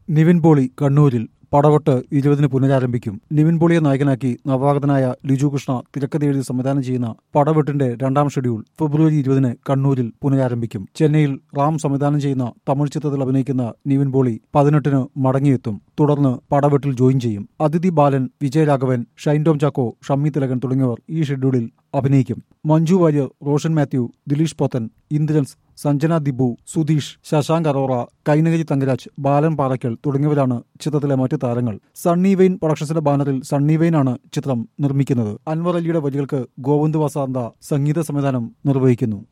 നിവിൻ പോളി കണ്ണൂരിൽ പടവട്ട് 20-ന് പുനരാരംഭിക്കും. നിവിൻ പോളിയെ നായകനാക്കി നവാഗതനായ ലിജു കൃഷ്ണ തിരക്കഥ എഴുതി സംവിധാനം ചെയ്യുന്ന പടവെട്ടിന്റെ രണ്ടാം ഷെഡ്യൂൾ ഫെബ്രുവരി 20-ന് കണ്ണൂരിൽ പുനരാരംഭിക്കും. ചെന്നൈയിൽ റാം സംവിധാനം ചെയ്യുന്ന തമിഴ് ചിത്രത്തിൽ അഭിനയിക്കുന്ന നിവിൻ പോളി 18-ന് മടങ്ങിയെത്തും. തുടർന്ന് പടവെട്ടിൽ ജോയിൻ ചെയ്യും. അതിഥി ബാലൻ, വിജയരാഘവൻ, ഷൈൻ ടോം ചാക്കോ, ഷമ്മി തിലകൻ തുടങ്ങിയവർ ഈ ഷെഡ്യൂളിൽ അഭിനയിക്കും. മഞ്ജു വാര്യർ, റോഷൻ മാത്യു, ദിലീഷ് പോത്തൻ, ഇന്ദ്രൻസ്, സഞ്ജന ദിബു, സുധീഷ്, ശശാങ്ക് അറോറ, കൈനകരി തങ്കരാജ്, ബാലൻ പാറയ്ക്കൽ തുടങ്ങിയവരാണ് ചിത്രത്തിലെ മറ്റ് താരങ്ങൾ. സണ്ണി വെയിൻ പ്രൊഡക്ഷൻസിന്റെ ബാനറിൽ സണ്ണി വെയിനാണ് ചിത്രം നിർമ്മിക്കുന്നത്. അൻവർ അലിയുടെ വരികൾക്ക് ഗോവിന്ദ് വസാന്ത സംഗീത സംവിധാനം നിർവഹിക്കുന്നു.